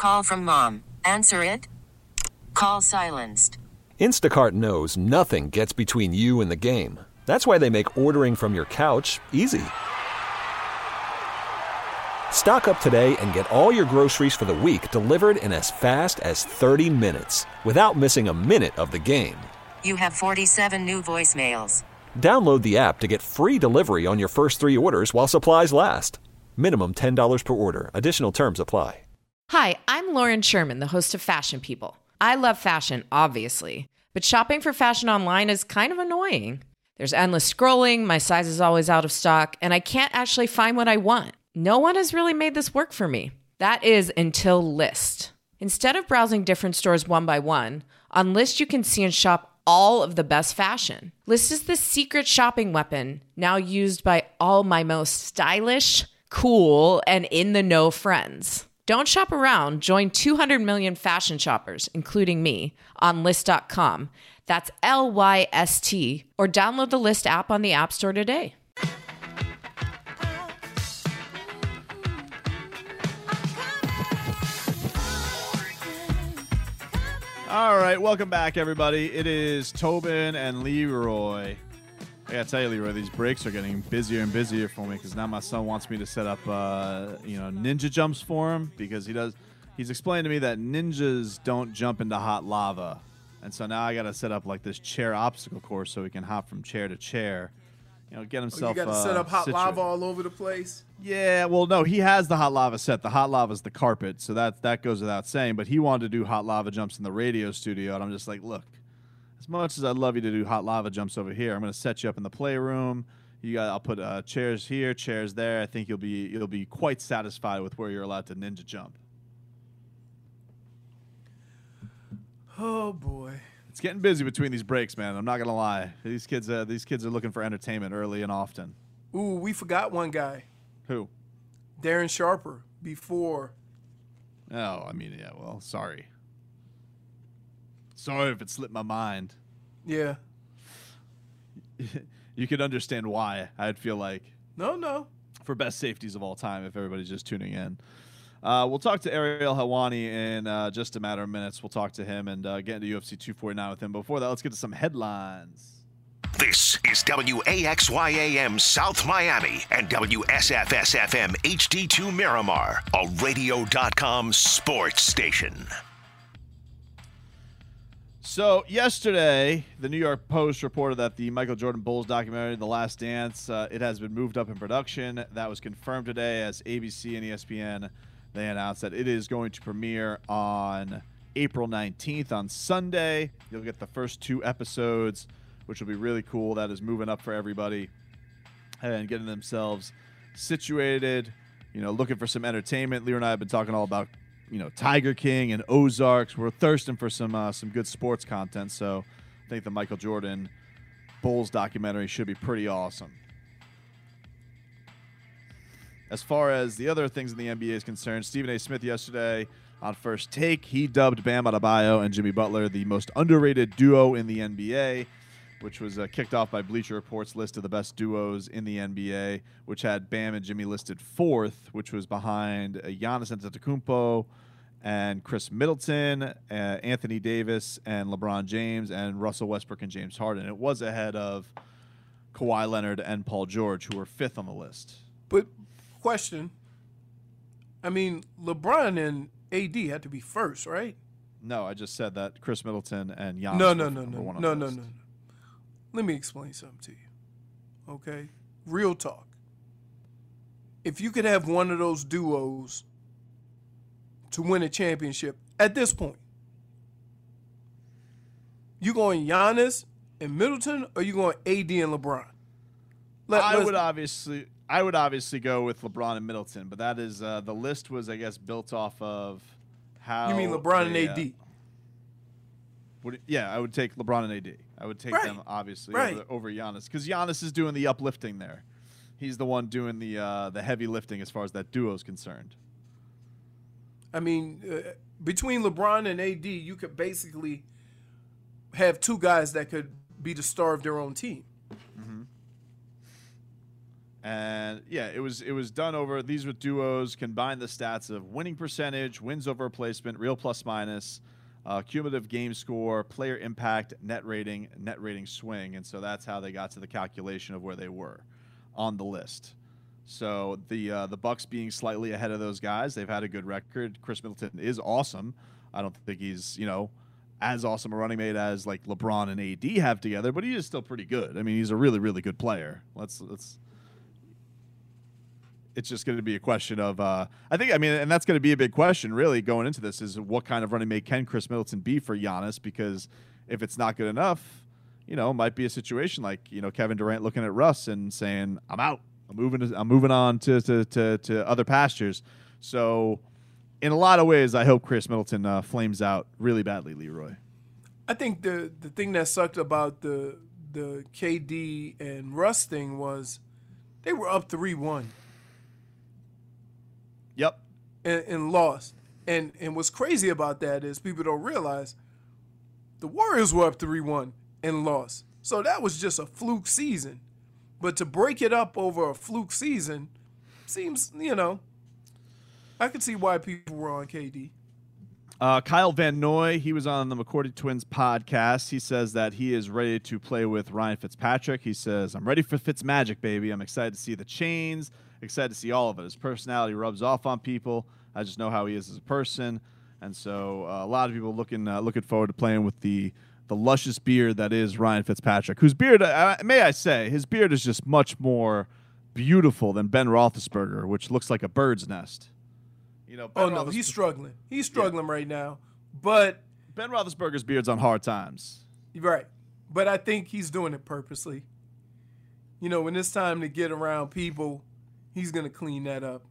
Call from mom. Answer it. Call silenced. Instacart knows nothing gets between you and the game. That's why they make ordering from your couch easy. Stock up today and get all your groceries for the week delivered in as fast as 30 minutes without missing a minute of the game. You have 47 new voicemails. Download the app to get free delivery on your first 3 orders while supplies last. Minimum $10 per order. Additional terms apply. Hi, I'm Lauren Sherman, the host of Fashion People. I love fashion, obviously, but shopping for fashion online is kind of annoying. There's endless scrolling, my size is always out of stock, and I can't actually find what I want. No one has really made this work for me. That is until Lyst. Instead of browsing different stores one by one, on Lyst you can see and shop all of the best fashion. Lyst is the secret shopping weapon now used by all my most stylish, cool, and in-the-know friends. Don't shop around. Join 200 million fashion shoppers, including me, on Lyst.com. That's Lyst, or download the Lyst app on the App Store today. All right, welcome back, everybody. It is Tobin and Leroy. I gotta tell you, Leroy, these breaks are getting busier and busier for me because now my son wants me to set up, ninja jumps for him because he's explained to me that ninjas don't jump into hot lava, and so now I gotta set up like this chair obstacle course so he can hop from chair to chair, get himself. You got to set up hot lava all over the place. Yeah, well, no, he has the hot lava set. The hot lava is the carpet, so that goes without saying. But he wanted to do hot lava jumps in the radio studio, and I'm just like, look. As much as I'd love you to do hot lava jumps over here, I'm going to set you up in the playroom. I'll put chairs here, chairs there. I think you'll be quite satisfied with where you're allowed to ninja jump. Oh boy, it's getting busy between these breaks, man. I'm not going to lie. These kids are looking for entertainment early and often. Ooh, we forgot one guy. Who? Darren Sharper. Before. Oh, I mean, yeah. Well, sorry. Sorry if it slipped my mind. Yeah. You could understand why, I'd feel like. No. For best safeties of all time, if everybody's just tuning in. We'll talk to Ariel Helwani in just a matter of minutes. We'll talk to him and get into UFC 249 with him. Before that, let's get to some headlines. This is WAXYAM South Miami and WSFS-FM HD2 Miramar, a radio.com sports station. So yesterday, the New York Post reported that the Michael Jordan Bulls documentary, The Last Dance, it has been moved up in production. That was confirmed today as ABC and ESPN, they announced that it is going to premiere on April 19th on Sunday. You'll get the first 2 episodes, which will be really cool. That is moving up for everybody and getting themselves situated, looking for some entertainment. Leo and I have been talking all about Tiger King and Ozarks. We're thirsting for some good sports content, so I think the Michael Jordan Bulls documentary should be pretty awesome. As far as the other things in the NBA is concerned, Stephen A. Smith yesterday on First Take, he dubbed Bam Adebayo and Jimmy Butler the most underrated duo in the NBA, which was kicked off by Bleacher Report's list of the best duos in the NBA, which had Bam and Jimmy listed 4th, which was behind Giannis Antetokounmpo and Chris Middleton, Anthony Davis and LeBron James, and Russell Westbrook and James Harden. It was ahead of Kawhi Leonard and Paul George, who were 5th on the list. But question, I mean, LeBron and AD had to be first, right? No, I just said that Chris Middleton and Giannis No. Let me explain something to you, okay? Real talk. If you could have one of those duos to win a championship at this point, you going Giannis and Middleton, or you going AD and LeBron? I would obviously go with LeBron and Middleton, but that is the list was, I guess, built off of how. You mean LeBron and AD? I would take LeBron and AD. I would take them, obviously, over Giannis, because Giannis is doing the uplifting there. He's the one doing the heavy lifting as far as that duo is concerned. I mean, between LeBron and AD, you could basically have 2 guys that could be the star of their own team. Mm-hmm. And yeah, it was done over. These were duos, combined the stats of winning percentage, wins over replacement, real plus minus, cumulative game score, player impact, net rating swing, and so that's how they got to the calculation of where they were on the list. So the Bucks being slightly ahead of those guys, they've had a good record. Chris Middleton is awesome. I don't think he's as awesome a running mate as like LeBron and AD have together, but he is still pretty good. I mean, he's a really, really good player. It's just going to be a question of, and that's going to be a big question really going into this is what kind of running mate can Chris Middleton be for Giannis? Because if it's not good enough, it might be a situation like, Kevin Durant looking at Russ and saying, I'm out, I'm moving on to other pastures. So in a lot of ways, I hope Chris Middleton flames out really badly, Leroy. I think the thing that sucked about the KD and Russ thing was they were up 3-1. Yep. And lost. And what's crazy about that is people don't realize the Warriors were up 3-1 and lost. So that was just a fluke season. But to break it up over a fluke season seems, I could see why people were on KD. Kyle Van Noy, he was on the McCourty Twins podcast. He says that he is ready to play with Ryan Fitzpatrick. He says, I'm ready for Fitzmagic, baby. I'm excited to see the chains. Excited to see all of it. His personality rubs off on people. I just know how he is as a person, and so a lot of people looking forward to playing with the luscious beard that is Ryan Fitzpatrick, whose beard, may I say, his beard is just much more beautiful than Ben Roethlisberger, which looks like a bird's nest. He's struggling. He's struggling right now, but Ben Roethlisberger's beard's on hard times. Right, but I think he's doing it purposely. When it's time to get around people, he's going to clean that up.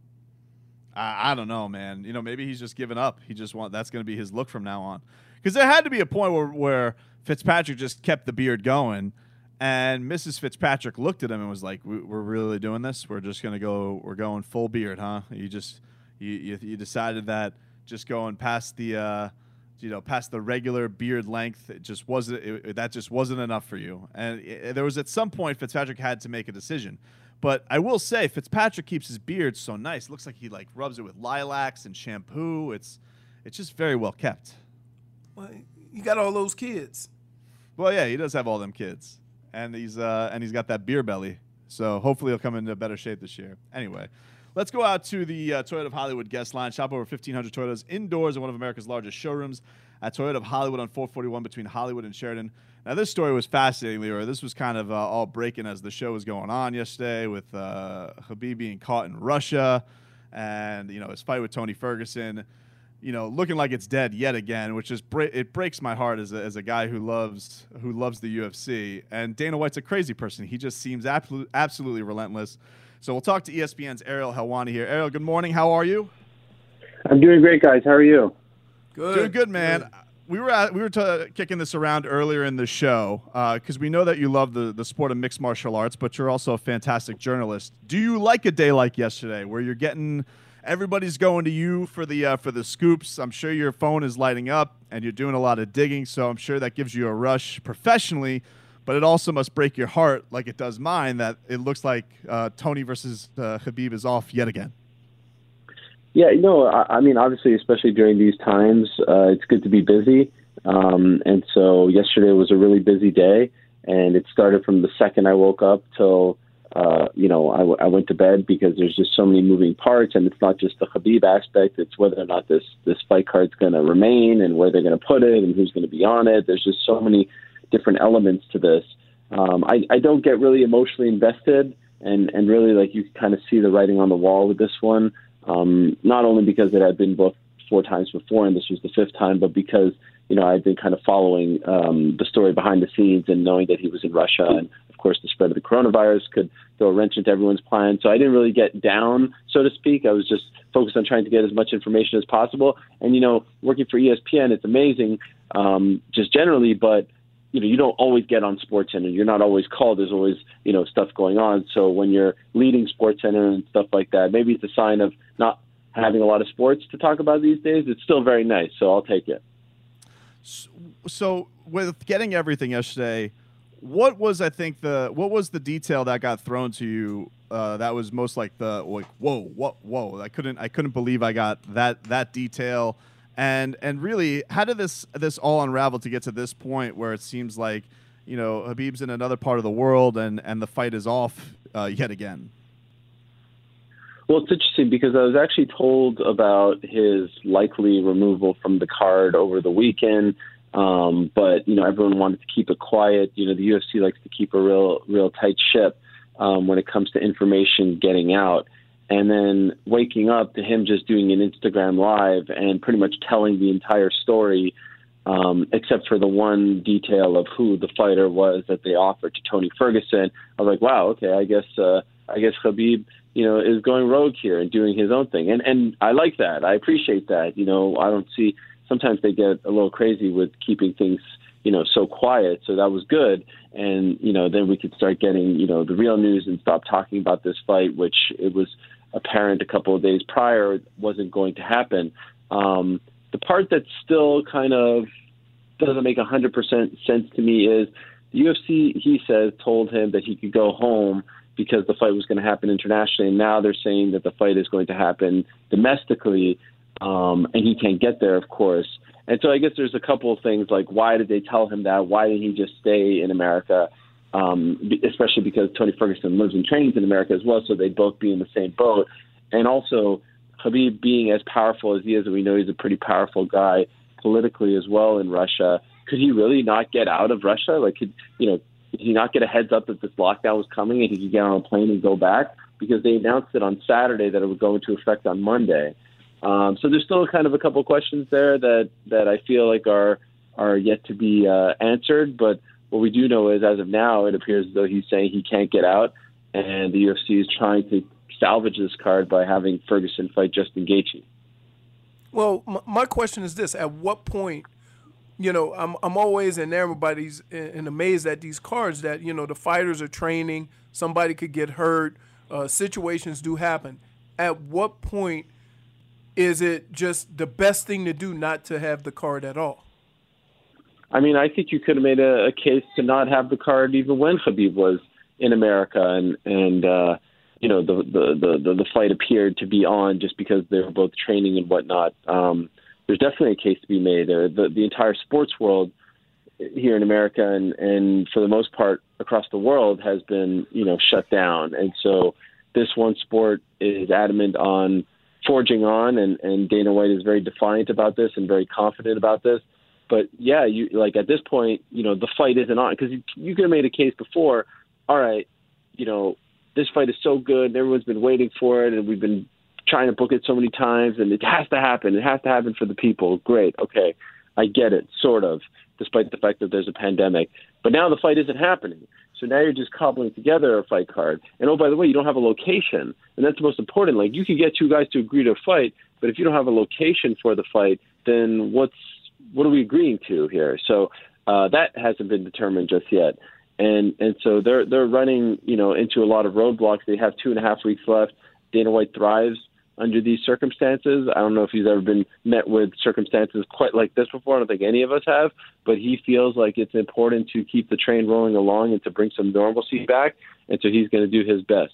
I don't know, man. Maybe he's just given up. That's going to be his look from now on. Because there had to be a point where Fitzpatrick just kept the beard going, and Mrs. Fitzpatrick looked at him and was like, "We're really doing this? We're just going to go. We're going full beard, huh? You decided that just going past the past the regular beard length, it just wasn't. That just wasn't enough for you. And there was at some point Fitzpatrick had to make a decision." But I will say, Fitzpatrick keeps his beard so nice. It looks like he rubs it with lilacs and shampoo. It's just very well kept. Well, you got all those kids. Well, yeah, he does have all them kids, and he's got that beer belly. So hopefully he'll come into better shape this year. Anyway, let's go out to the Toyota of Hollywood guest line. Shop over 1,500 Toyotas indoors in one of America's largest showrooms at Toyota of Hollywood on 441 between Hollywood and Sheridan. Now, this story was fascinating, Leroy. This was kind of all breaking as the show was going on yesterday with Khabib being caught in Russia and, his fight with Tony Ferguson, looking like it's dead yet again, which is it breaks my heart as a guy who loves the UFC. And Dana White's a crazy person. He just seems absolutely relentless. So we'll talk to ESPN's Ariel Helwani here. Ariel, good morning. How are you? I'm doing great, guys. How are you? Good. Doing good, man. Good. We were kicking this around earlier in the show because we know that you love the sport of mixed martial arts, but you're also a fantastic journalist. Do you like a day like yesterday where you're getting everybody's going to you for the scoops? I'm sure your phone is lighting up and you're doing a lot of digging, so I'm sure that gives you a rush professionally, but it also must break your heart like it does mine that it looks like Tony versus Khabib is off yet again. Yeah, I mean, obviously, especially during these times, it's good to be busy. And so yesterday was a really busy day, and it started from the second I woke up till, I went to bed because there's just so many moving parts, and it's not just the Khabib aspect. It's whether or not this fight card's going to remain and where they're going to put it and who's going to be on it. There's just so many different elements to this. I don't get really emotionally invested, and really, you kind of see the writing on the wall with this one. Not only because it had been booked 4 times before and this was the 5th time, but because, I'd been kind of following the story behind the scenes and knowing that he was in Russia. And, of course, the spread of the coronavirus could throw a wrench into everyone's plans. So I didn't really get down, so to speak. I was just focused on trying to get as much information as possible. And, working for ESPN, it's amazing just generally, but you don't always get on SportsCenter. You're not always called. There's always, stuff going on. So when you're leading SportsCenter and stuff like that, maybe it's a sign of not having a lot of sports to talk about these days. It's still very nice, so I'll take it. So with getting everything yesterday, What was the detail that got thrown to you that was most like whoa, I couldn't believe I got that detail, and really how did this all unravel to get to this point where it seems like, you know, Khabib's in another part of the world and the fight is off yet again? Well, it's interesting because I was actually told about his likely removal from the card over the weekend. But, you know, everyone wanted to keep it quiet. You know, the UFC likes to keep a real tight ship when it comes to information getting out. And then waking up to him just doing an Instagram Live and pretty much telling the entire story, except for the one detail of who the fighter was that they offered to Tony Ferguson. I was like, wow, okay, I guess Khabib, you know, is going rogue here and doing his own thing. And I like that. I appreciate that. You know, I don't see... Sometimes they get a little crazy with keeping things, you know, so quiet. So that was good. And, you know, then we could start getting, you know, the real news and stop talking about this fight, which it was apparent a couple of days prior wasn't going to happen. The part that still kind of doesn't make 100% sense to me is the UFC, he says, told him that he could go home because the fight was going to happen internationally. And now they're saying that the fight is going to happen domestically. And he can't get there, of course. And so I guess there's a couple of things like, why did they tell him that? Why didn't he just stay in America? Especially because Tony Ferguson lives and trains in America as well, so they'd both be in the same boat. And also, Khabib being as powerful as he is, and we know he's a pretty powerful guy politically as well in Russia, could he really not get out of Russia? Like, did he not get a heads up that this lockdown was coming and he could get on a plane and go back? Because they announced it on Saturday that it would go into effect on Monday. So there's still kind of a couple questions there that I feel like are yet to be answered. But what we do know is, as of now, it appears as though he's saying he can't get out, and the UFC is trying to salvage this card by having Ferguson fight Justin Gaethje. Well, my question is this: at what point, you know, I'm always enamored by these and amazed at these cards that, you know, the fighters are training, somebody could get hurt, situations do happen. At what point is it just the best thing to do not to have the card at all? I mean, I think you could have made a case to not have the card even when Khabib was in America, and you know, the fight appeared to be on just because they were both training and whatnot. There's definitely a case to be made there. The entire sports world here in America and for the most part across the world has been, you know, shut down, and so this one sport is adamant on forging on, and Dana White is very defiant about this and very confident about this. But yeah, you like at this point, you know, the fight isn't on, because you could have made a case before. All right, you know, this fight is so good, and everyone's been waiting for it, and we've been trying to book it so many times, and it has to happen. It has to happen for the people. Great, okay, I get it, sort of, despite the fact that there's a pandemic. But now the fight isn't happening. So now you're just cobbling together a fight card. And, oh, by the way, you don't have a location. And that's the most important. Like, you can get two guys to agree to a fight, but if you don't have a location for the fight, then what are we agreeing to here? So that hasn't been determined just yet. And so they're running, you know, into a lot of roadblocks. They have 2.5 weeks left. Dana White thrives under these circumstances. I don't know if he's ever been met with circumstances quite like this before. I don't think any of us have, but he feels like it's important to keep the train rolling along and to bring some normalcy back, and so he's going to do his best.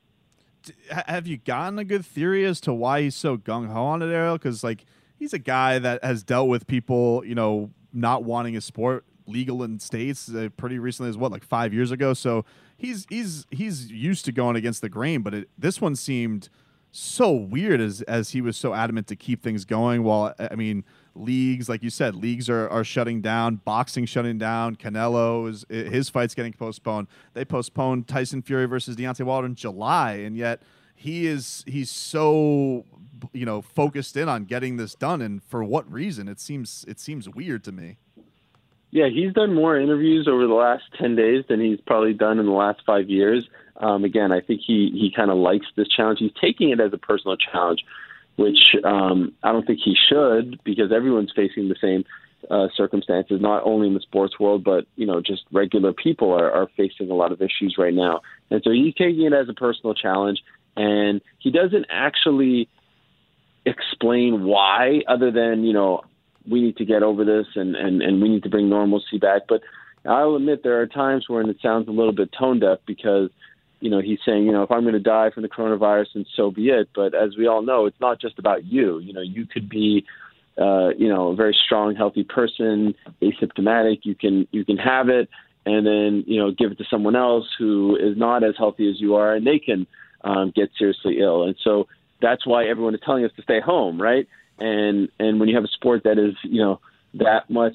Have you gotten a good theory as to why he's so gung-ho on it, Ariel? Because, like, he's a guy that has dealt with people, you know, not wanting his sport legal in states pretty recently, as like 5 years ago. So he's used to going against the grain, but this one seemed so weird as he was so adamant to keep things going. While, I mean, leagues, like you said, leagues are shutting down, boxing shutting down, his fight's getting postponed. They postponed Tyson Fury versus Deontay Wilder in July, and yet he's so, you know, focused in on getting this done. And for what reason? It seems weird to me. Yeah, he's done more interviews over the last 10 days than he's probably done in the last 5 years. Again, I think he kind of likes this challenge. He's taking it as a personal challenge, which I don't think he should, because everyone's facing the same circumstances, not only in the sports world, but, you know, just regular people are facing a lot of issues right now. And so he's taking it as a personal challenge, and he doesn't actually explain why, other than, you know, we need to get over this and we need to bring normalcy back. But, I'll admit there are times when it sounds a little bit tone deaf because, he's saying, if I'm going to die from the coronavirus, then so be it. But as we all know, it's not just about you. You could be, a very strong, healthy person, asymptomatic. You can have it and then, give it to someone else who is not as healthy as you are, and they can get seriously ill. And so that's why everyone is telling us to stay home, right? And when you have a sport that is, that much,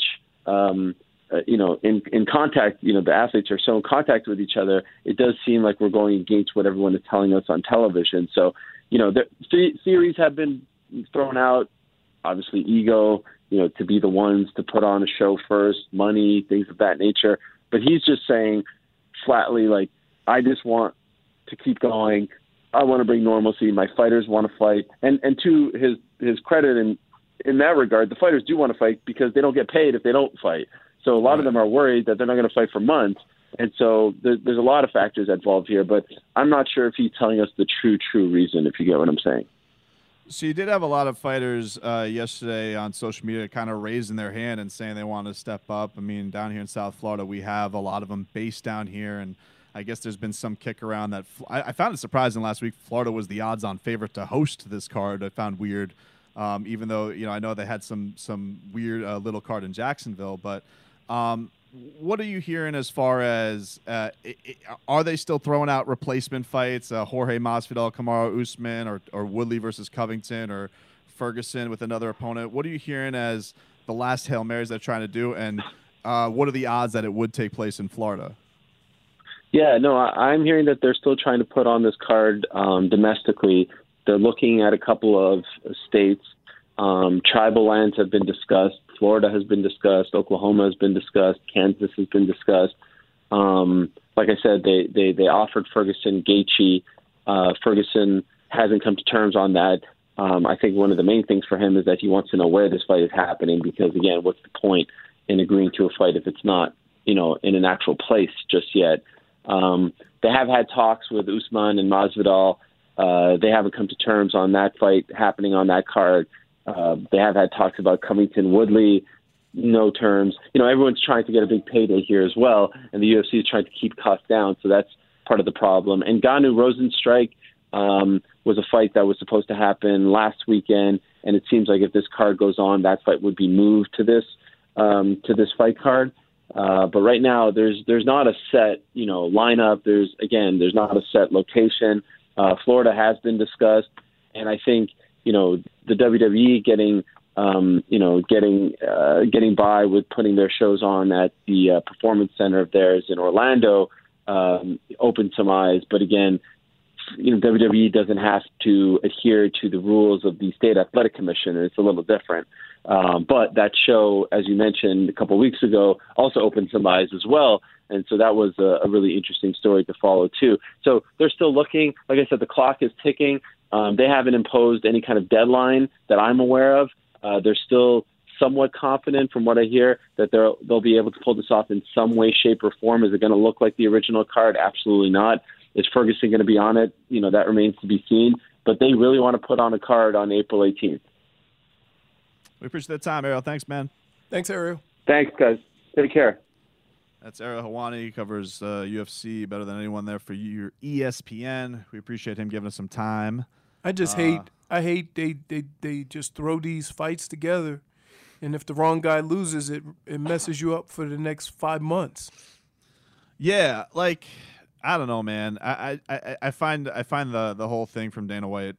in contact, the athletes are so in contact with each other, it does seem like we're going against what everyone is telling us on television. So, the theories have been thrown out, obviously ego, to be the ones to put on a show first, money, things of that nature. But he's just saying flatly, like, I just want to keep going. I want to bring normalcy. My fighters want to fight. And to his credit, in that regard, the fighters do want to fight because they don't get paid if they don't fight. So a lot of them are worried that they're not going to fight for months. And so there's a lot of factors involved here, but I'm not sure if he's telling us the true reason, if you get what I'm saying. So you did have a lot of fighters yesterday on social media kind of raising their hand and saying they want to step up. I mean, down here in South Florida, we have a lot of them based down here, and I guess there's been some kick around that. I found it surprising last week Florida was the odds-on favorite to host this card. I found weird, even though I know they had some weird little card in Jacksonville, but what are you hearing as far as are they still throwing out replacement fights? Jorge Masvidal, Kamaru Usman, or Woodley versus Covington, or Ferguson with another opponent? What are you hearing as the last Hail Marys they're trying to do, and what are the odds that it would take place in Florida? Yeah, no, I'm hearing that they're still trying to put on this card domestically. They're looking at a couple of states. Tribal lands have been discussed. Florida has been discussed. Oklahoma has been discussed. Kansas has been discussed. Like I said, they offered Ferguson Gaethje. Ferguson hasn't come to terms on that. I think one of the main things for him is that he wants to know where this fight is happening because, again, what's the point in agreeing to a fight if it's not, in an actual place just yet? They have had talks with Usman and Masvidal. They haven't come to terms on that fight happening on that card. They have had talks about Covington Woodley, no terms. Everyone's trying to get a big payday here as well, and the UFC is trying to keep costs down, so that's part of the problem. And Ngannou Rozenstruik was a fight that was supposed to happen last weekend, and it seems like if this card goes on, that fight would be moved to this fight card. But right now, there's not a set lineup. There's not a set location. Florida has been discussed, and I think the WWE getting by with putting their shows on at the Performance Center of theirs in Orlando opened some eyes. But again, WWE doesn't have to adhere to the rules of the state athletic commission, and it's a little different. But that show, as you mentioned a couple of weeks ago, also opened some eyes as well. And so that was a really interesting story to follow, too. So they're still looking. Like I said, the clock is ticking. They haven't imposed any kind of deadline that I'm aware of. They're still somewhat confident, from what I hear, that they'll be able to pull this off in some way, shape, or form. Is it going to look like the original card? Absolutely not. Is Ferguson going to be on it? That remains to be seen. But they really want to put on a card on April 18th. We appreciate the time, Ariel. Thanks, man. Thanks, Ariel. Thanks, guys. Take care. That's Ariel Helwani. He covers UFC better than anyone there for your ESPN. We appreciate him giving us some time. I hate they just throw these fights together, and if the wrong guy loses, it messes you up for the next 5 months. Yeah, I don't know, man. I find the whole thing from Dana White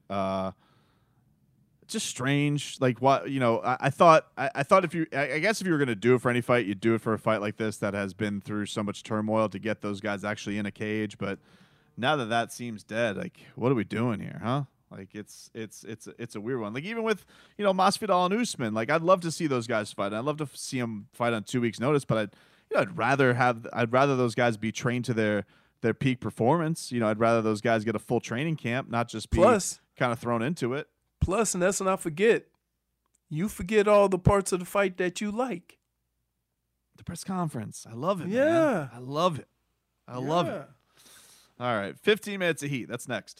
just strange. Like, what, I thought if you were going to do it for any fight, you'd do it for a fight like this that has been through so much turmoil to get those guys actually in a cage. But now that seems dead, what are we doing here, huh? It's a weird one. Even with, Masvidal and Usman, I'd love to see those guys fight. I'd love to see them fight on 2 weeks' notice, but I'd rather those guys be trained to their peak performance. I'd rather those guys get a full training camp, not just be kind of thrown into it. Plus, and let's not forget, you forget all the parts of the fight that you like. The press conference. I love it, yeah. Man. I love it. I love it. All right, 15 minutes of heat. That's next.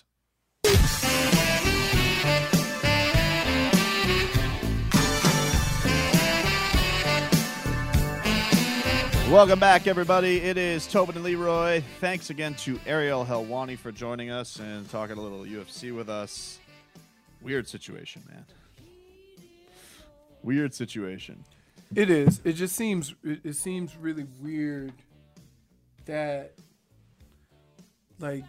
Welcome back, everybody. It is Tobin and Leroy. Thanks again to Ariel Helwani for joining us and talking a little UFC with us. Weird situation, man. Weird situation. It is. It just seems. It seems really weird that, like,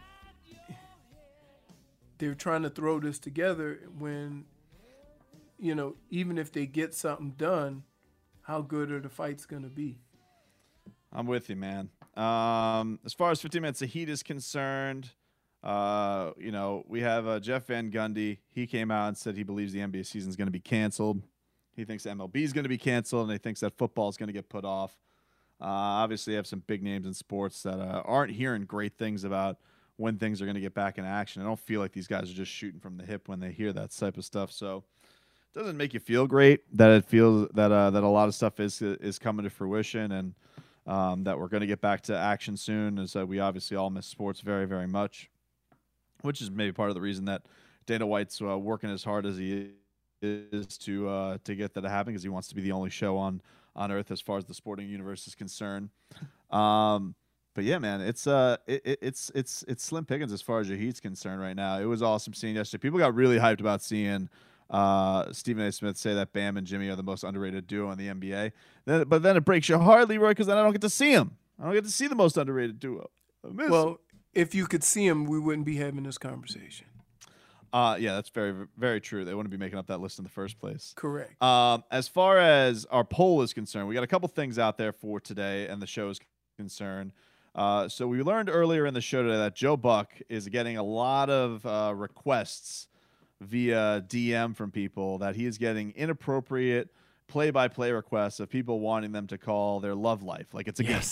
they're trying to throw this together when, you know, even if they get something done, how good are the fights going to be? I'm with you, man. As far as 15 Minutes of Heat is concerned, you know, we have Jeff Van Gundy. He came out and said he believes the NBA season is going to be canceled. He thinks MLB is going to be canceled, and he thinks that football is going to get put off. Obviously, you have some big names in sports that aren't hearing great things about when things are going to get back in action. I don't feel like these guys are just shooting from the hip when they hear that type of stuff. So it doesn't make you feel great that it feels that that a lot of stuff is coming to fruition, and that we're going to get back to action soon, as we obviously all miss sports very, very much, which is maybe part of the reason that Dana White's working as hard as he is to get that to happen, because he wants to be the only show on earth as far as the sporting universe is concerned. But yeah, man, it's slim pickings as far as your Heat's concerned right now. It was awesome seeing yesterday. People got really hyped about seeing Stephen A. Smith say that Bam and Jimmy are the most underrated duo in the NBA. But then it breaks your heart, Leroy, because then I don't get to see them. I don't get to see the most underrated duo. Well, if you could see them, we wouldn't be having this conversation. Yeah, that's very, very true. They wouldn't be making up that list in the first place. Correct. As far as our poll is concerned, we got a couple things out there for today and the show is concerned. So we learned earlier in the show today that Joe Buck is getting a lot of requests via DM from people, that he is getting inappropriate play-by-play requests of people wanting them to call their love life like it's a game.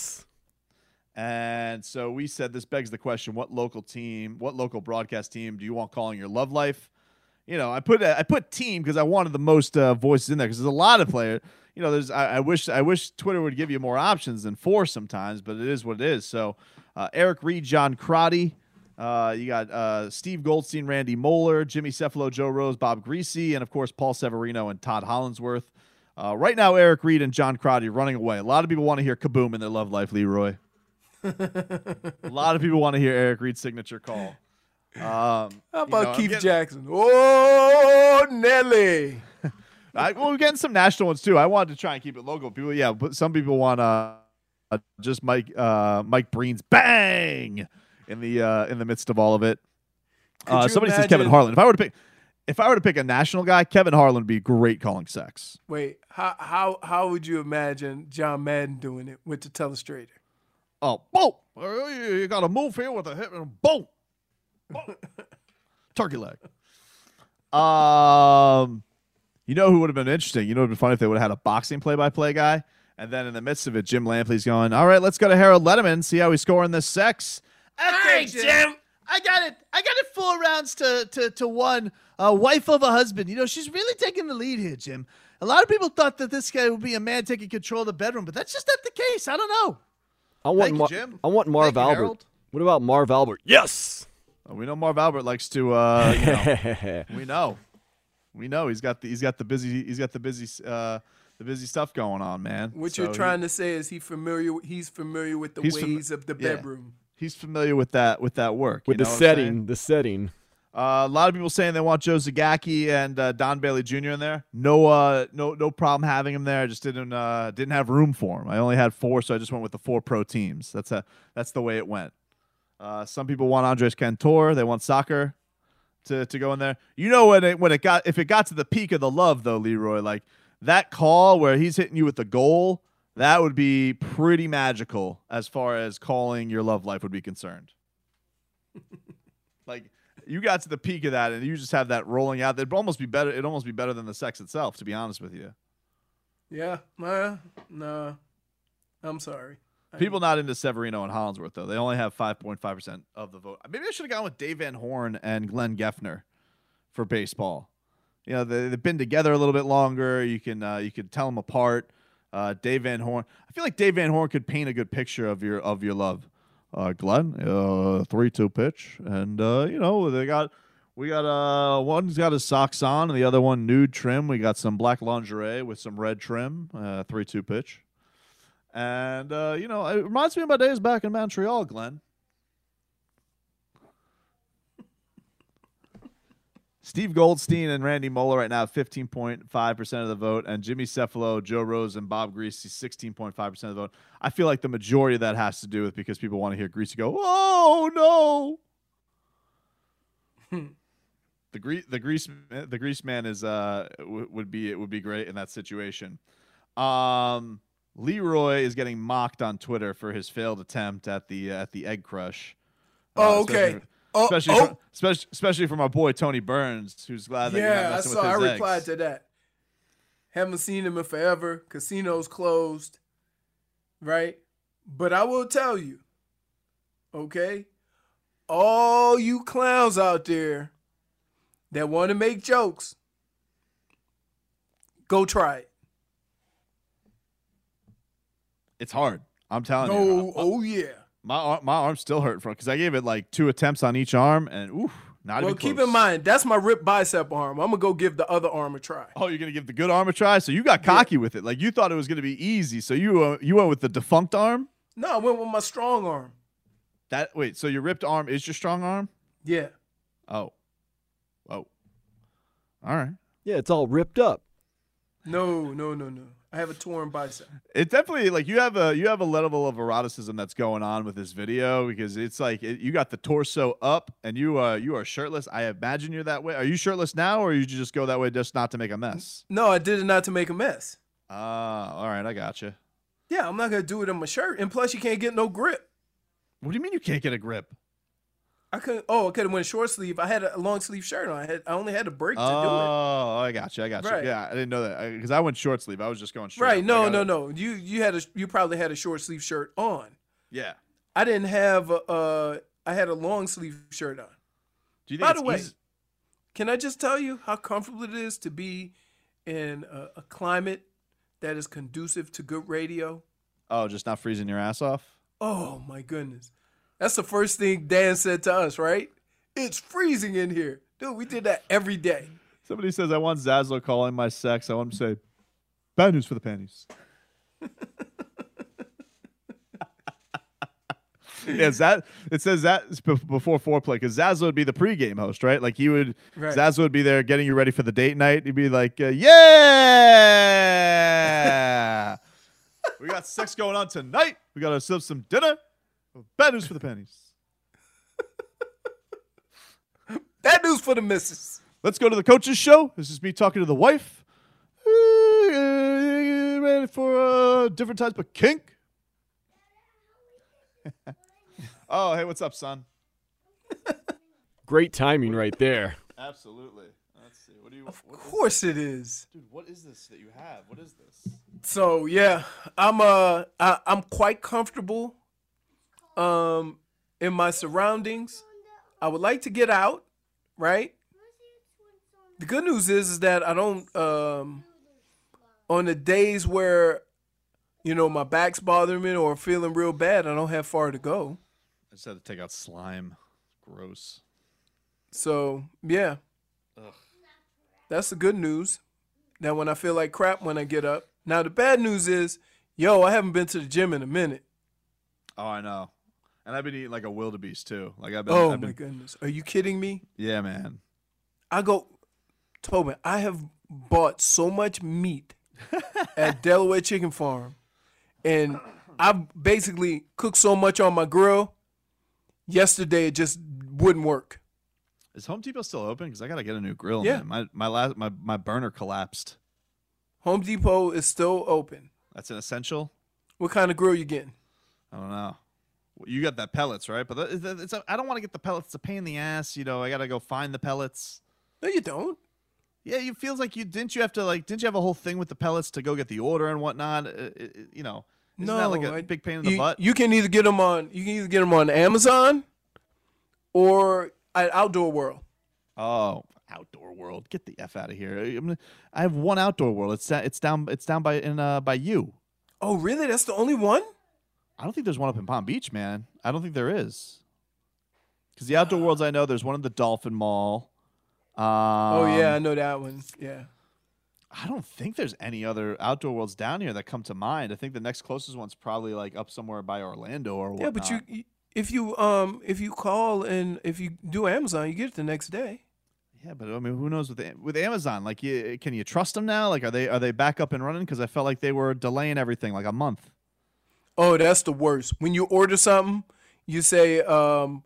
And so we said, this begs the question, what local broadcast team do you want calling your love life? You know, I put team because I wanted the most voices in there, because there's a lot of players. You know, I wish Twitter would give you more options than 4 sometimes, but it is what it is. So Eric Reed, John Crotty, you got Steve Goldstein, Randy Moeller, Jimmy Cefalo, Joe Rose, Bob Greasy, and of course Paul Severino and Todd Hollinsworth. Right now, Eric Reed and John Crotty running away. A lot of people want to hear kaboom in their love life, Leroy. A lot of people want to hear Eric Reed's signature call. How about Keith Jackson? Oh, Nelly. We're getting some national ones too. I wanted to try and keep it local. People, yeah, but some people want just Mike Breen's bang in the midst of all of it. Somebody says Kevin Harlan. If I were to pick a national guy, Kevin Harlan would be great calling sex. Wait, how would you imagine John Madden doing it with the telestrator? Oh, boom! You got to move here with a hip and boom, turkey leg. You know who would have been interesting? You know, it would have been funny if they would have had a boxing play-by-play guy, and then in the midst of it, Jim Lampley's going, "All right, let's go to Harold Letterman, see how he's scoring this sex." Okay, Jim. I got it 4 rounds to 1. Wife over husband. You know, she's really taking the lead here, Jim. A lot of people thought that this guy would be a man taking control of the bedroom, but that's just not the case. I don't know. I want Marv Albert. Harold. What about Marv Albert? Yes. We know Marv Albert likes to. We know he's got the busy stuff going on, man. What you're trying to say is he's familiar with the ways of the bedroom. He's familiar with that work. With the setting. A lot of people saying they want Joe Zagacki and Don Bailey Jr. in there. No problem having him there. I just didn't have room for him. I only had 4, so I just went with the 4 pro teams. That's the way it went. Some people want Andres Cantor. They want soccer to go in there. You know, if it got to the peak of the love though, Leroy, like that call where he's hitting you with the goal, that would be pretty magical as far as calling your love life would be concerned. Like, you got to the peak of that, and you just have that rolling out. It'd almost be better. It'd almost be better than the sex itself, to be honest with you. Yeah, no, I'm sorry. People not into Severino and Hollinsworth though. They only have 5.5% of the vote. Maybe I should have gone with Dave Van Horn and Glenn Geffner for baseball. You know, they've been together a little bit longer. You can tell them apart. Dave Van Horn. I feel like Dave Van Horn could paint a good picture of your love. Glenn, 3-2 pitch, and we got one's got his socks on, and the other one nude trim. We got some black lingerie with some red trim. 3-2 pitch, And, you know, it reminds me of my days back in Montreal, Glenn. Steve Goldstein and Randy Moeller right now have 15.5% of the vote, and Jimmy Cefalo, Joe Rose, and Bob Greasy 16.5% of the vote. I feel like the majority of that has to do with because people want to hear Greasy go, "Oh no!" The grease man is would be great in that situation. Leroy is getting mocked on Twitter for his failed attempt at the egg crush. Okay. Especially from our boy Tony Burns, who's glad that you're not messing with his eggs. I replied to that. Haven't seen him in forever. Casino's closed, right? But I will tell you, okay, all you clowns out there that want to make jokes, go try it. It's hard. I'm telling you. Oh yeah. My arm's still hurting from it because I gave it like 2 attempts on each arm, and not even close. Well, keep in mind, that's my ripped bicep arm. I'm going to go give the other arm a try. Oh, you're going to give the good arm a try? So you got cocky with it. Like you thought it was going to be easy. So you went with the defunct arm? No, I went with my strong arm. Wait, so your ripped arm is your strong arm? Yeah. Oh. All right. Yeah, it's all ripped up. No. I have a torn bicep. It definitely like you have a level of eroticism that's going on with this video because it's like you got the torso up and you are shirtless. I imagine you're that way. Are you shirtless now, or you just go that way just not to make a mess? No, I did it not to make a mess. All right, I gotcha. Yeah, I'm not gonna do it in my shirt, and plus you can't get no grip. What do you mean you can't get a grip? I could have went short sleeve. I had a long sleeve shirt on. I only had a break to do it. Oh, I got you. Right. Yeah, I didn't know that because I went short sleeve. I was just going straight. Right. Up. No. You probably had a short sleeve shirt on. Yeah. I didn't have I had a long sleeve shirt on. Do you think By the way, can I just tell you how comfortable it is to be in a climate that is conducive to good radio? Oh, just not freezing your ass off? Oh my goodness. That's the first thing Dan said to us, right? It's freezing in here. Dude, we did that every day. Somebody says, I want Zaslow calling my sex. I want him to say, bad news for the panties. Yeah, it says that before foreplay because Zaslow would be the pregame host, right? Like Zaslow would be there getting you ready for the date night. He'd be like, yeah, we got sex going on tonight. We got ourselves some dinner. Bad news for the panties. Bad news for the missus. Let's go to the coach's show. This is me talking to the wife. Ready for different types of kink? Oh, hey, what's up, son? Great timing right there. Absolutely. Let's see. Of course it is. Dude, what is this that you have? What is this? So, yeah, I'm quite comfortable in my surroundings. I would like to get out, right? The good news is that I don't on the days where my back's bothering me or feeling real bad, I don't have far to go. I just had to take out slime. Gross. So, yeah. Ugh. That's the good news. That when I feel like crap when I get up. Now, the bad news is, I haven't been to the gym in a minute. Oh, I know. And I've been eating like a wildebeest too. Like I've been. My goodness! Are you kidding me? Yeah, man. Tobin, I have bought so much meat at Delaware Chicken Farm, and I've basically cooked so much on my grill. Yesterday, it just wouldn't work. Is Home Depot still open? Because I gotta get a new grill. Yeah. Man. My burner collapsed. Home Depot is still open. That's an essential. What kind of grill you getting? I don't know. You got that pellets, right? But I don't want to get the pellets. It's a pain in the ass. I got to go find the pellets. No, you don't. Yeah, it feels like didn't you have a whole thing with the pellets to go get the order and whatnot? Isn't that like a big pain in the butt? You can either get them on Amazon or at Outdoor World. Oh, Outdoor World. Get the F out of here. I have one Outdoor World. It's down by you. Oh, really? That's the only one? I don't think there's one up in Palm Beach, man. I don't think there is. Because the Outdoor Worlds I know, there's one in the Dolphin Mall. Oh, yeah, I know that one. Yeah. I don't think there's any other Outdoor Worlds down here that come to mind. I think the next closest one's probably like up somewhere by Orlando or whatnot. Yeah, but if you call and if you do Amazon, you get it the next day. Yeah, but I mean, who knows with Amazon? Like, can you trust them now? Like, are they back up and running? Because I felt like they were delaying everything like a month. Oh, that's the worst. When you order something, you say, you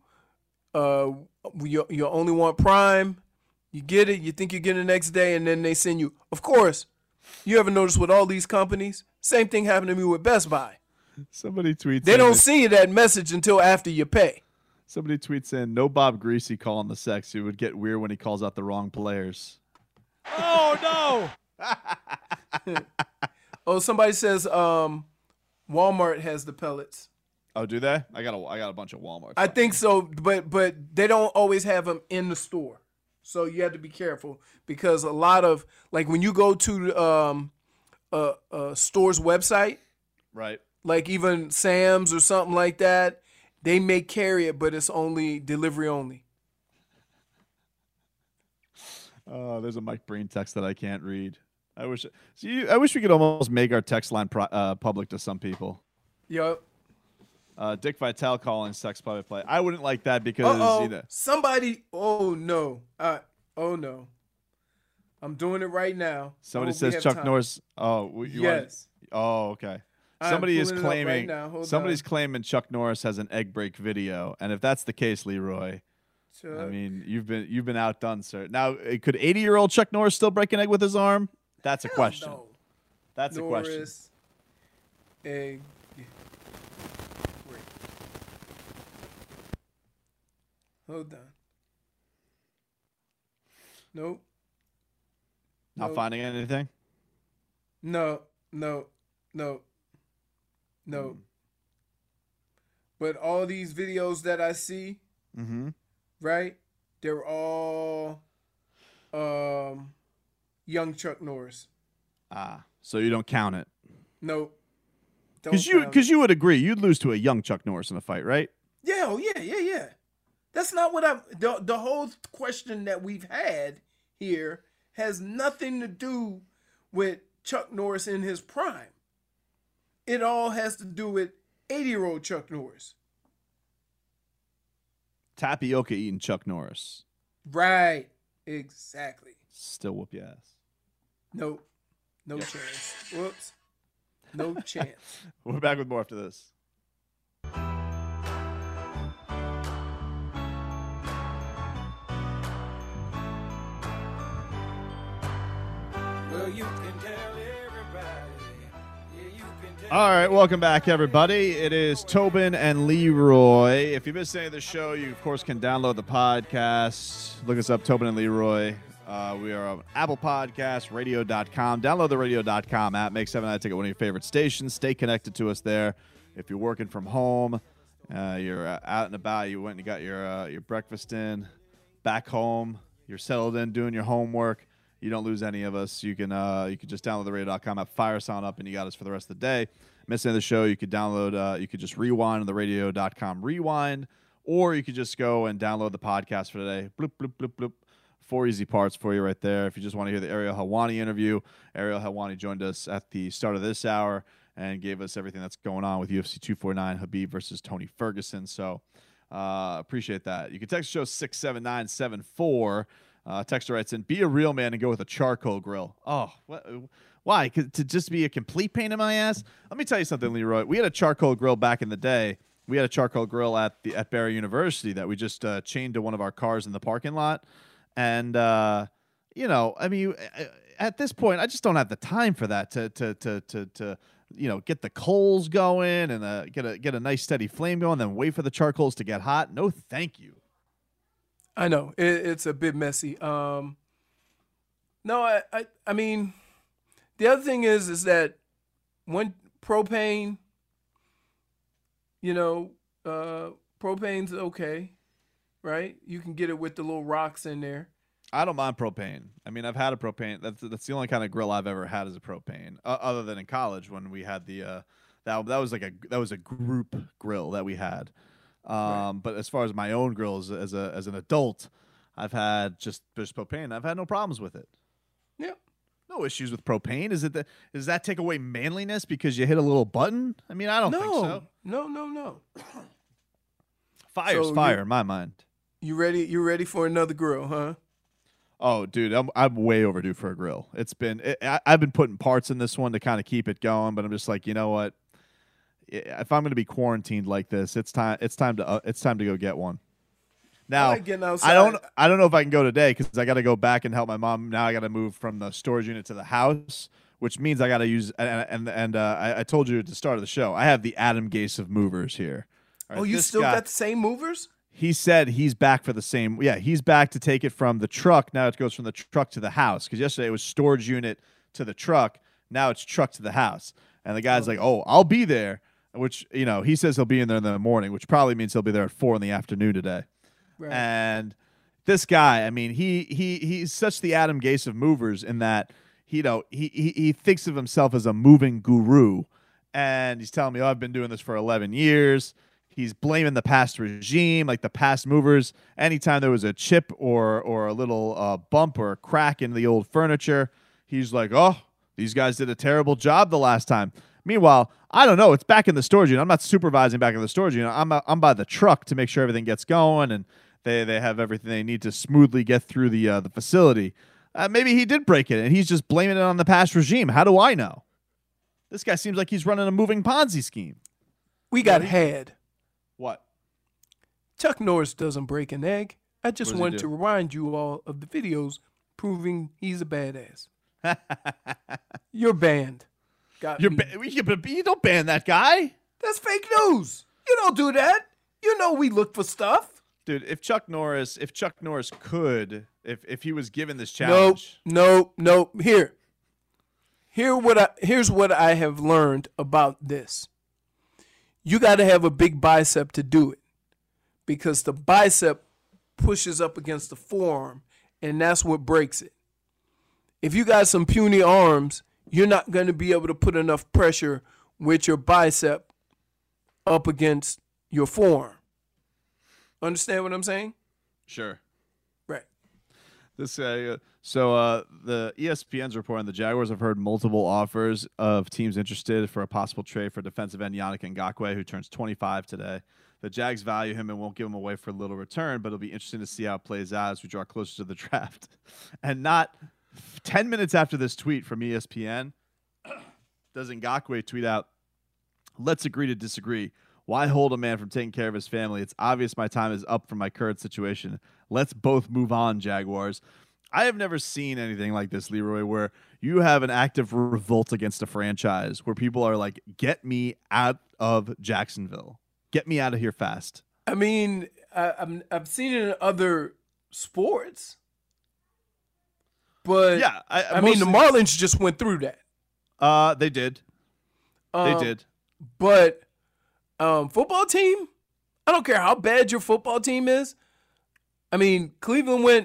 only want Prime. You get it. You think you get it the next day, and then they send you. Of course, you ever notice with all these companies? Same thing happened to me with Best Buy. Somebody tweets. They don't see that message until after you pay. Somebody tweets in, no Bob Greasy calling the sex. It would get weird when he calls out the wrong players. Oh, no. Oh, somebody says Walmart has the pellets. Oh, do they? I got a bunch of Walmart. I think so, but they don't always have them in the store. So you have to be careful because a lot of, like when you go to a store's website, right? Like even Sam's or something like that, they may carry it, but it's only delivery only. Oh, there's a Mike Breen text that I can't read. I wish we could almost make our text line public to some people. Yep. Dick Vitale calling sex private play. I wouldn't like that because somebody. Oh no. Oh no. I'm doing it right now. Somebody says Chuck Norris. Oh, yes. Oh, okay. Somebody is claiming. Right somebody's claiming Chuck Norris has an egg break video, and if that's the case, Leroy, Chuck. I mean you've been outdone, sir. Now, could 80-year-old Chuck Norris still break an egg with his arm? That's a question. No. That's Norris, a question. Egg. Break. Hold on. Nope. Not finding anything? No. But all these videos that I see, right? They're all young Chuck Norris. So you don't count it? Nope. Because you would agree you'd lose to a young Chuck Norris in a fight, right? Yeah, oh yeah. That's not what the whole question that we've had here has nothing to do with Chuck Norris in his prime. It all has to do with 80-year-old Chuck Norris. Tapioca eating Chuck Norris. Right. Exactly. Still whoop your ass. Nope. No chance. Whoops. No chance. We're back with more after this. Well, you can tell everybody. Yeah, you can tell. All right, welcome back, everybody. It is Tobin and Leroy. If you missed any of the show, you, of course, can download the podcast. Look us up, Tobin and Leroy. We are on Apple Podcasts, radio.com. Download the radio.com app. Make 7 Night Ticket one of your favorite stations. Stay connected to us there. If you're working from home, you're out and about, you went and you got your breakfast in, back home, you're settled in doing your homework, you don't lose any of us. You can just download the radio.com app, fire us on up, and you got us for the rest of the day. Miss any of the show, you could download, you could just rewind on the radio.com rewind, or you could just go and download the podcast for today. Bloop, bloop, bloop, bloop. 4 easy parts for you right there. If you just want to hear the Ariel Helwani interview, Ariel Helwani joined us at the start of this hour and gave us everything that's going on with UFC 249, Khabib versus Tony Ferguson. So appreciate that. You can text the show 67974. Texter writes in, be a real man and go with a charcoal grill. Oh, what? Why? To just be a complete pain in my ass? Let me tell you something, Leroy. We had a charcoal grill back in the day. We had a charcoal grill at Barry University that we just chained to one of our cars in the parking lot. And, I mean, at this point, I just don't have the time for that to get the coals going and get a nice steady flame going, then wait for the charcoals to get hot. No, thank you. I know it's a bit messy. No, I mean, the other thing is that when propane, propane's okay. Right? You can get it with the little rocks in there. I don't mind propane. I mean, I've had a propane. That's the only kind of grill I've ever had is a propane. Other than in college when we had the that was a group grill that we had. Right. But as far as my own grills as an adult, I've had just propane. I've had no problems with it. Yeah. No issues with propane. Does that take away manliness because you hit a little button? I mean, I don't think so. No. Fire's So fire in my mind. You ready? You ready for another grill, huh? Oh, dude, I'm way overdue for a grill. I've been putting parts in this one to kind of keep it going, but I'm just like, you know what? If I'm going to be quarantined like this, it's time to go get one. Now, I like getting outside. I don't know if I can go today because I got to go back and help my mom. Now I got to move from the storage unit to the house, which means I got to use I told you at the start of the show, I have the Adam Gase of movers here. All right, you still got the same movers? He said he's back for the same. Yeah, he's back to take it from the truck. Now it goes from the truck to the house because yesterday it was storage unit to the truck. Now it's truck to the house. And the guy's like, "Oh, I'll be there," which he says he'll be in there in the morning, which probably means he'll be there at 4 p.m. today. Right. And this guy, I mean, he's such the Adam Gase of movers in that he thinks of himself as a moving guru, and he's telling me, "Oh, I've been doing this for 11 years." He's blaming the past regime, like the past movers. Anytime there was a chip or a little bump or a crack in the old furniture, he's like, "Oh, these guys did a terrible job the last time." Meanwhile, I don't know. It's back in the storage unit. I'm not supervising back in the storage unit. I'm by the truck to make sure everything gets going and they have everything they need to smoothly get through the facility. Maybe he did break it and he's just blaming it on the past regime. How do I know? This guy seems like he's running a moving Ponzi scheme. We got had. What? Chuck Norris doesn't break an egg. I just What does he wanted do? to remind you all of the videos proving he's a badass. You're banned. You don't ban that guy. That's fake news. You don't do that. You know we look for stuff. Dude, if Chuck Norris could, if he was given this challenge. Nope. Here's what I have learned about this. You got to have a big bicep to do it because the bicep pushes up against the forearm, and that's what breaks it. If you got some puny arms, you're not going to be able to put enough pressure with your bicep up against your forearm. Understand what I'm saying? Sure. Right. This so the ESPN's reporting the Jaguars have heard multiple offers of teams interested for a possible trade for defensive end Yannick Ngakoue, who turns 25 today. The Jags value him and won't give him away for little return, but it'll be interesting to see how it plays out as we draw closer to the draft. And not 10 minutes after this tweet from ESPN, does Ngakoue tweet out, "Let's agree to disagree. Why hold a man from taking care of his family? It's obvious my time is up from my current situation. Let's both move on, Jaguars." I have never seen anything like this, Leroy, where you have an active revolt against a franchise where people are like, "Get me out of Jacksonville. Get me out of here fast." I mean, I've seen it in other sports, but yeah, I mean, the Marlins just went through that. They did. They did. But football team, I don't care how bad your football team is. I mean, Cleveland went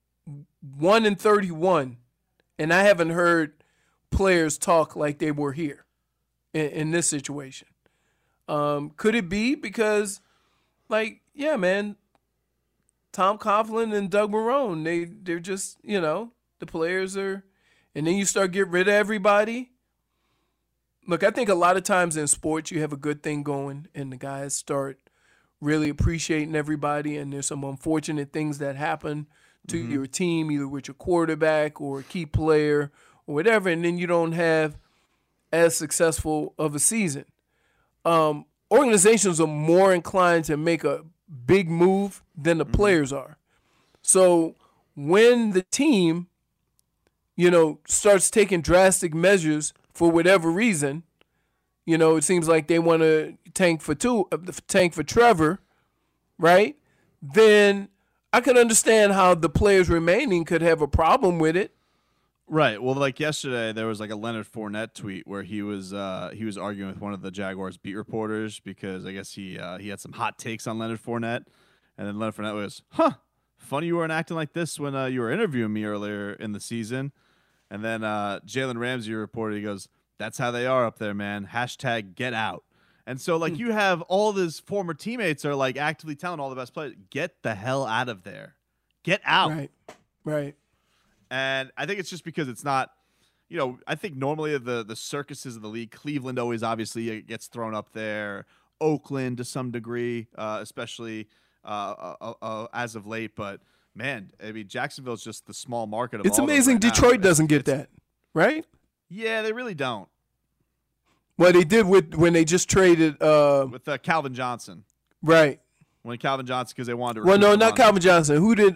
1-31, and I haven't heard players talk like they were here in this situation. Could it be because, like, yeah, man, Tom Coughlin and Doug Marrone, they're just, the players are, and then you start getting rid of everybody. Look, I think a lot of times in sports you have a good thing going, and the guys start really appreciating everybody, and there's some unfortunate things that happen to your team, either with your quarterback or a key player or whatever, and then you don't have as successful of a season. Organizations are more inclined to make a big move than the players are. So when the team, starts taking drastic measures for whatever reason, it seems like they want to tank for Trevor, right? Then I can understand how the players remaining could have a problem with it. Right. Well, like yesterday, there was like a Leonard Fournette tweet where he was arguing with one of the Jaguars beat reporters because I guess he had some hot takes on Leonard Fournette, and then Leonard Fournette was, funny you weren't acting like this when you were interviewing me earlier in the season, and then Jalen Ramsey reported, he goes, "That's how they are up there, man. # get out." And so, like, you have all these former teammates are like actively telling all the best players, "Get the hell out of there, get out." Right. And I think it's just because it's not I think normally the circuses of the league, Cleveland always obviously gets thrown up there. Oakland to some degree, especially as of late. But man, I mean, Jacksonville's just the small market of It's all of them amazing right now. Detroit doesn't get that, right? Yeah, they really don't. Well, they did when they just traded With Calvin Johnson. right. When Calvin Johnson, because they wanted to Well, recruit no, him not on- Calvin Johnson. Who did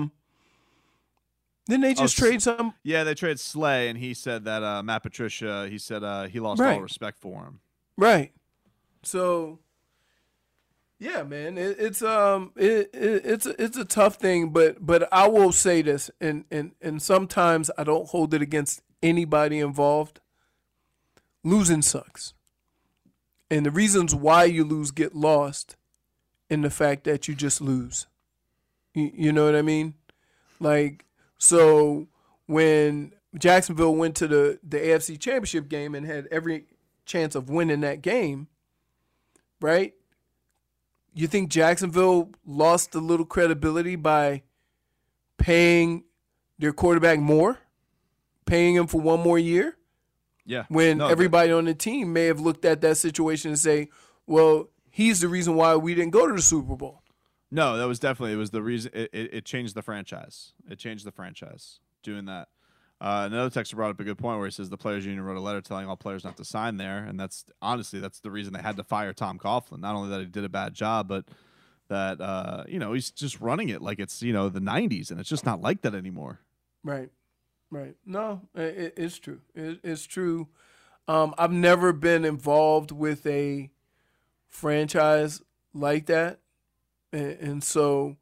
didn't they just trade some? Yeah, they traded Slay, and he said that Matt Patricia, he said he lost Right. all respect for him. Right. So yeah, man, it's a tough thing, but I will say this, and sometimes I don't hold it against anybody involved. Losing sucks. And the reasons why you lose get lost in the fact that you just lose. You know what I mean? Like, so when Jacksonville went to the AFC Championship game and had every chance of winning that game, right? You think Jacksonville lost a little credibility by paying their quarterback more? Paying him for one more year? Yeah. When No, everybody on the team may have looked at that situation and say, well, he's the reason why we didn't go to the Super Bowl. No, that was definitely, it was the reason, it changed the franchise. It changed the franchise doing that. Another texter brought up a good point where he says the players union wrote a letter telling all players not to sign there, and that's the reason they had to fire Tom Coughlin. Not only that he did a bad job, but that he's just running it like it's the 90s, and it's just not like that anymore. Right. No, it's true. It's true. I've never been involved with a franchise like that, and so,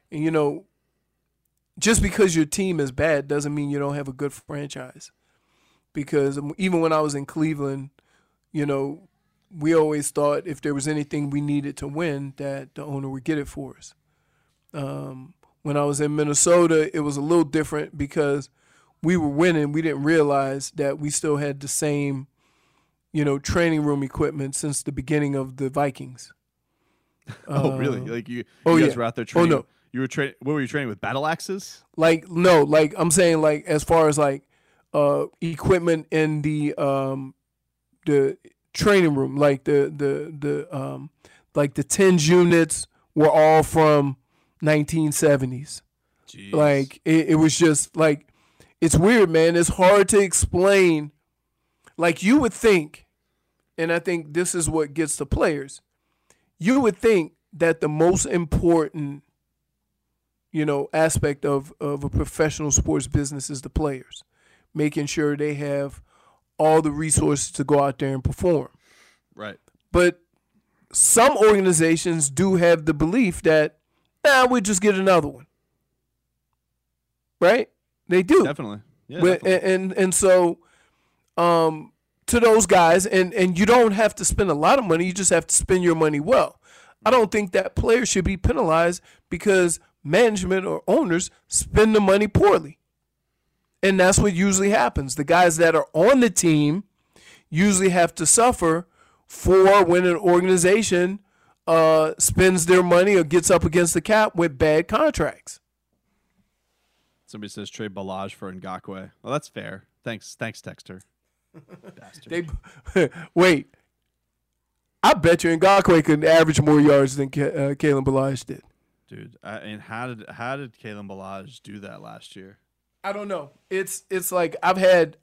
just because your team is bad doesn't mean you don't have a good franchise. Because even when I was in Cleveland, we always thought if there was anything we needed to win, that the owner would get it for us. When I was in Minnesota, it was a little different because we were winning. We didn't realize that we still had the same, training room equipment since the beginning of the Vikings. Oh, really? Like you guys were out there training? Oh, no. You were training. What were you training with? Battle axes? I'm saying as far as equipment in the training room, the 10s units were all from 1970s. Jeez. It was just it's weird, man. It's hard to explain. You would think, and I think this is what gets the players. You would think that the most important, aspect of a professional sports business is the players, making sure they have all the resources to go out there and perform. Right. But some organizations do have the belief that, we'll just get another one. Right? They do. Definitely. Yeah. Definitely. And so, to those guys, and you don't have to spend a lot of money, you just have to spend your money well. I don't think that players should be penalized because management or owners spend the money poorly. And that's what usually happens. The guys that are on the team usually have to suffer for when an organization spends their money or gets up against the cap with bad contracts. Somebody says trade Balaj for Ngakoue. Well, that's fair. Thanks, Texter. Bastard. Wait. I bet you Ngakoue could average more yards than Kalen Balaj did. Dude, and how did Kalen Balaj do that last year? I don't know. It's like I've had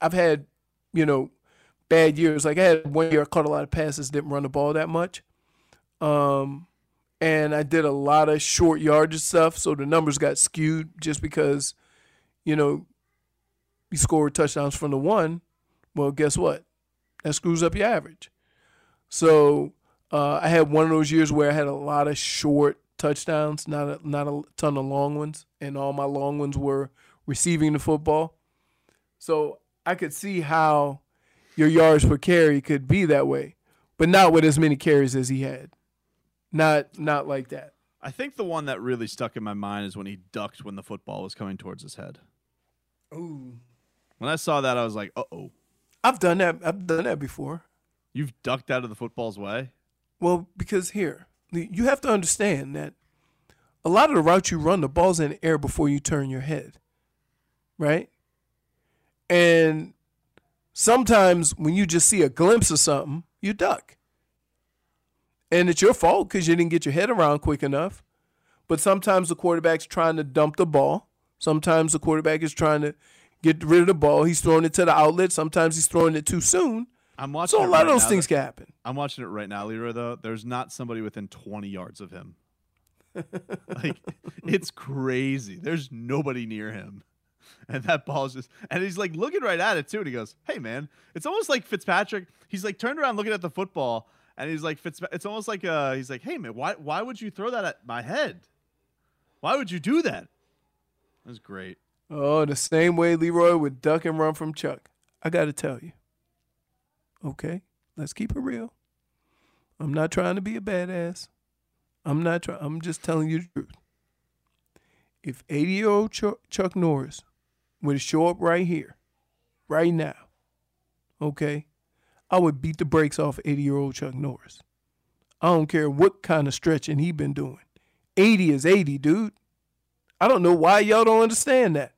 bad years. Like I had 1 year I caught a lot of passes, didn't run the ball that much. And I did a lot of short yardage stuff, so the numbers got skewed just because, you score touchdowns from the one. Well, guess what? That screws up your average. So I had one of those years where I had a lot of short touchdowns, not a ton of long ones, and all my long ones were receiving the football. So I could see how your yards per carry could be that way, but not with as many carries as he had. Not like that. I think the one that really stuck in my mind is when he ducked when the football was coming towards his head. Ooh. When I saw that, I was like, uh-oh. I've done that before. You've ducked out of the football's way? Well, because you have to understand that a lot of the routes you run, the ball's in the air before you turn your head, right? And sometimes when you just see a glimpse of something, you duck. And it's your fault because you didn't get your head around quick enough. But sometimes the quarterback's trying to dump the ball. Sometimes the quarterback is trying to get rid of the ball. He's throwing it to the outlet. Sometimes he's throwing it too soon. So a lot of those things can happen. I'm watching it right now, Leroy, though. There's not somebody within 20 yards of him. Like, it's crazy. There's nobody near him. And that ball's just – and he's, like, looking right at it, too. And he goes, hey, man. It's almost like Fitzpatrick. He's, like, turned around looking at the football. And he's like, it's almost like he's like, hey, man, why would you throw that at my head? Why would you do that? That's great. Oh, the same way Leroy would duck and run from Chuck. I got to tell you. Okay, let's keep it real. I'm not trying to be a badass. I'm just telling you the truth. If 80-year-old Chuck Norris would show up right here, right now, okay, I would beat the brakes off 80-year-old Chuck Norris. I don't care what kind of stretching he been doing. 80 is 80, dude. I don't know why y'all don't understand that.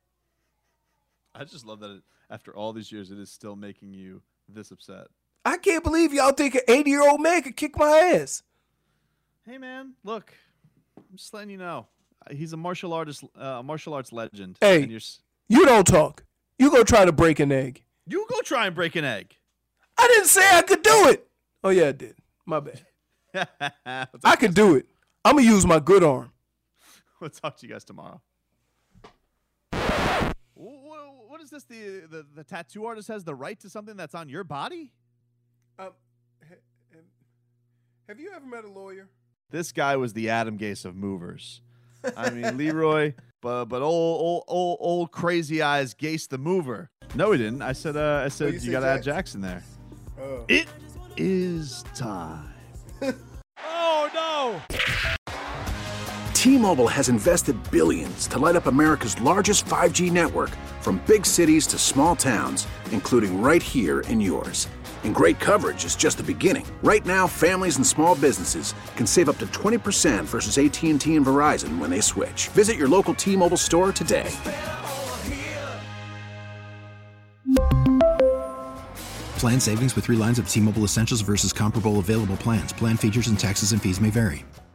I just love that after all these years, it is still making you this upset. I can't believe y'all think an 80-year-old man could kick my ass. Hey, man, look, I'm just letting you know. He's a martial arts legend. Hey, and you don't talk. You go try to break an egg. You go try and break an egg. I didn't say I could do it. Oh, yeah, I did. My bad. I could do it. I'm going to use my good arm. We'll talk to you guys tomorrow. What is this? The tattoo artist has the right to something that's on your body? Have you ever met a lawyer? This guy was the Adam Gase of movers. I mean, Leroy, but old crazy eyes Gase the mover. No, he didn't. I said you got to add Jackson there. Oh. It is time. Oh, no. T-Mobile has invested billions to light up America's largest 5G network, from big cities to small towns, including right here in yours. And great coverage is just the beginning. Right now, families and small businesses can save up to 20% versus AT&T and Verizon when they switch. Visit your local T-Mobile store today. Plan savings with 3 lines of T-Mobile Essentials versus comparable available plans. Plan features and taxes and fees may vary.